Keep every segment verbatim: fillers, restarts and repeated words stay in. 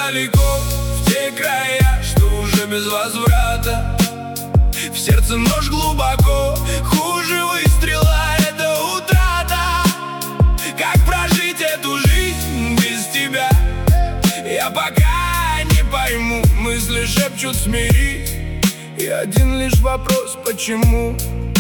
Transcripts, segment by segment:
далеко, в те края, что уже без возврата. В сердце нож глубоко, хуже выстрела — это утрата. Как прожить эту жизнь без тебя? Я пока не пойму, мысли шепчут смирись. И один лишь вопрос: почему?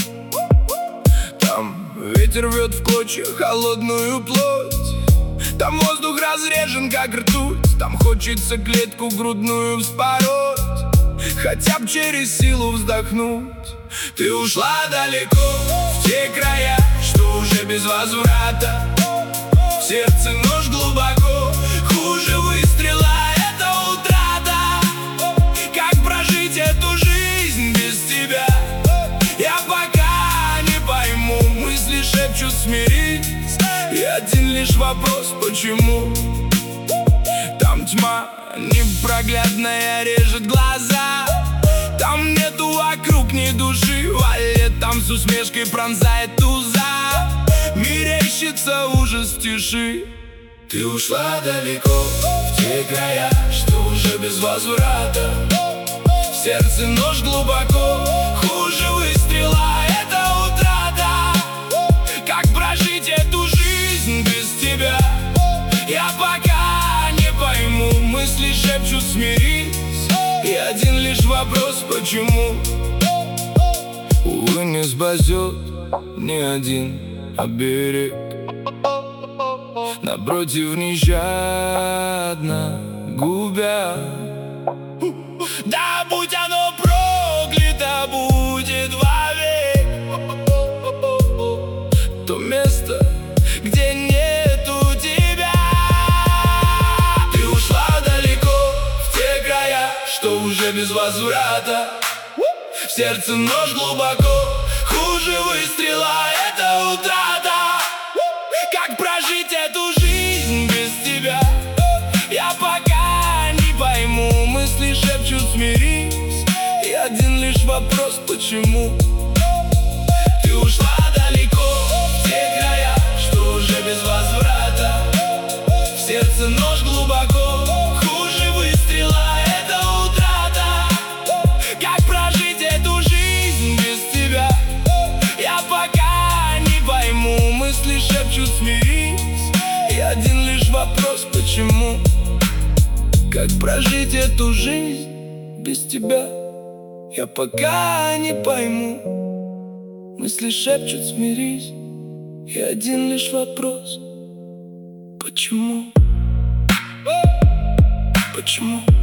Там ветер рвет в клочья холодную плоть, там воздух разрежен, как ртуть, там хочется клетку грудную вспороть, хотя б через силу вздохнуть. Ты ушла далеко, в те края, что уже без возврата. В сердце нож глубоко, хуже выстрела — это утрата. Как прожить эту жизнь без тебя? Я пока не пойму, мысли шепчут смирись. И один лишь вопрос: почему? Там тьма непроглядная режет глаза, там нету вокруг ни души, валет там с усмешкой пронзает туза. Мерещится ужас тиши. Ты ушла далеко, в те края, что уже без возврата. В сердце нож глубоко, хуже выстрела — это утрата. Как прожить эту жизнь без тебя? Я пока не пойму, мысли шепчут смирись. И один лишь вопрос: почему? Увы, не спасет ни один оберег, напротив, нещадно губя. Да будь оно проклято, будет вовек то место, где нету тебя. Ты ушла далеко, в те края, что уже без возврата. В сердце нож глубоко, хуже выстрела — это утрата. Как прожить эту жизнь без тебя? Я пока не пойму, мысли шепчут смирись. И один лишь вопрос: почему? Ты ушла далеко, в те края, что уже без возврата. В сердце нож глубоко, хуже выстрела — это утрата. Как прожить эту жизнь без тебя? Я пока не пойму, мысли шепчут смирись. И один лишь вопрос: почему? Как прожить эту жизнь без тебя? Я пока не пойму, мысли шепчут смирись. И один лишь вопрос: почему? Почему?